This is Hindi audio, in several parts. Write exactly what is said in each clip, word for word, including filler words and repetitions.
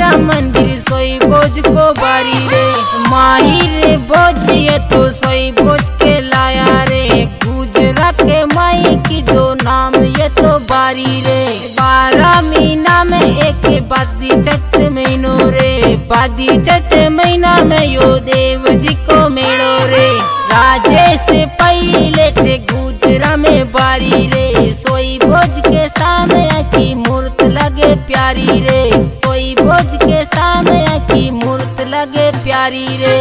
मंदिर सोई बोझ को बारी रे। माही रे बोझ ये तो सोई बोझ के लाया रे। गुजरा के माई की दो नाम ये तो बारी रे। बारह महीना में एक बादी चट महीनो रे। बादी चट महीना में यो देव जी को मेड़ो रे। राजे से पहले टे गुजरा में बारी रे। सोई बोझ के सामने की मूर्त लगे प्यारी रे। सोई बोझ के सामने की मूर्त लगे प्यारी रे।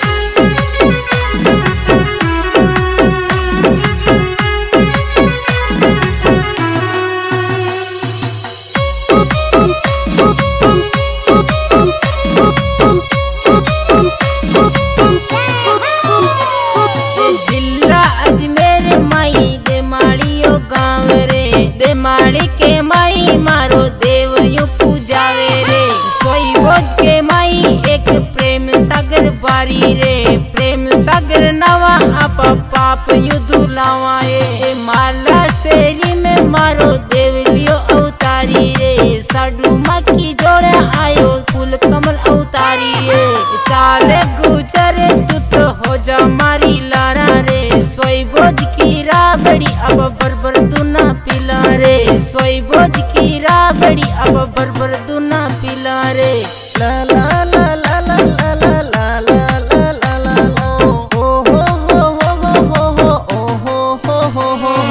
माड़ी के माई मारो देव यू पूजावे रे। सोई बोझ के माई एक प्रेम सागर बारी रे। प्रेम सागर नवा आप पाप यू दुलावा ए। माला शेरी में मारो देव लियो अवतारी रे। साडू माँ की जोड़े आयो फूल कमल अवतारी रे। चाले गुजरे तू तो हो जा मारी लारा रे। सोई बोझ की राबड़ी अब बरबर दुना पिला रे। सोई बोझ की राबड़ी अब बरबर दुना पिला रे। ला ला ला ला ला ला ला ला ला ला ला ला ओ हो हो हो हो हो ओ हो हो हो हो।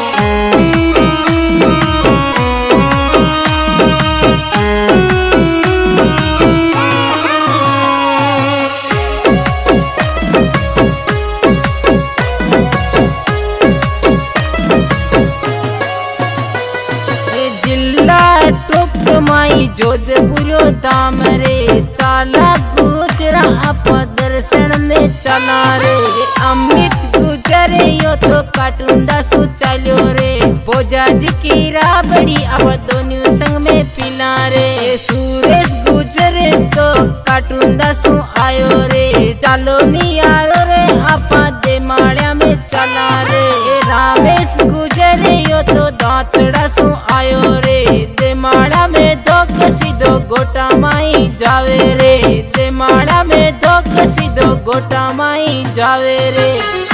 माई जोधपुर दाम रे। चाला गुजरा आप दर्शन में चला रे। अमित गुजरे यो तो काटुंदा सु चलो रे। बोझा जी की राबड़ी अब दोनों संग में पिला रे। सुरेश गुजरे तो काटुंदा सु आयो रे। चलो नी आयो रे आप दे माड़िया में चला रे। रामेश गुजरे यो तो दांतड़ा सु आयो रे। दे माड़ा में दो सीधो गोटा माई जावे रे। दे माड़ा में दो सीधो गोटा माई जावे रे।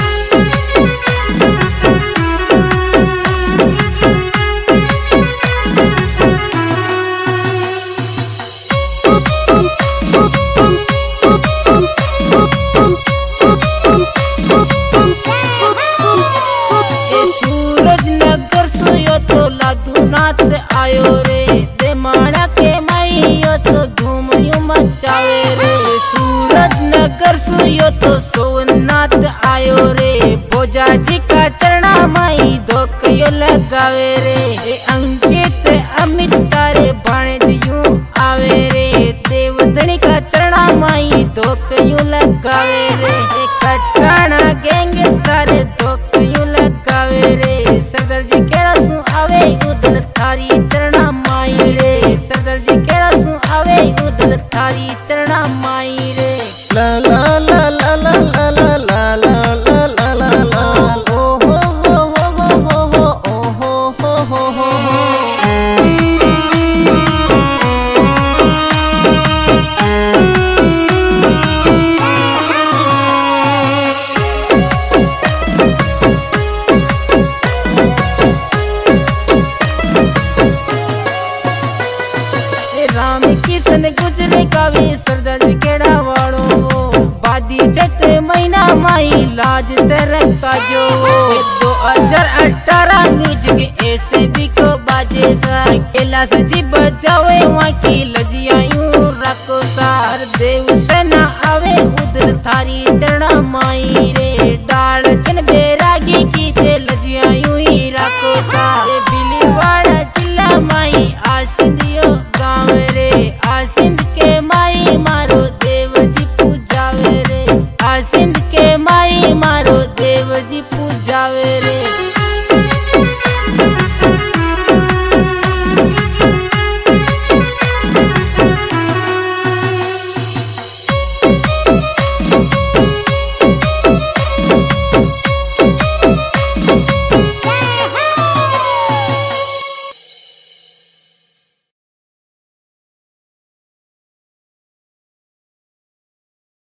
सूरज नगर सुयो तो लादूनाथ आयो रे। दे माड़ा के माई यो तो धूम यू मचावे रे। सूरज नगर सुयो तो सोमनाथ आयो रे। बोझा जी का चरणा माई धोक यो लगावे रे। ए अंकित अमित तारे भाणे यू आवे रे। देवधनी का चरणा माई धोक यू लगावे रे। ए कटाना गैंग तारे धोक यू लगावे रे। सरदार जी केड़ा सु आवे उधर थारी चरणा माई रे। सरदार जी केड़ा सु आवे उधर थारी चरणा माई रे। ला ला ला ला ला ला ला ला ला ला ला ला ओ हो हो हो हो हो ओ हो हो हो हो हो। राम किशन गुजरे कावे सरदार जी केड़ा वाड़ो। बादी चट महीना माई लाज तरका जो। दो हजार अठारह म्यूजिक ऐसे भी को बाजे सा। कैलाश जी बजावे वहाँ की लजिया यूं रखो सार। देव से ना आवे उधर थारी चरणा माई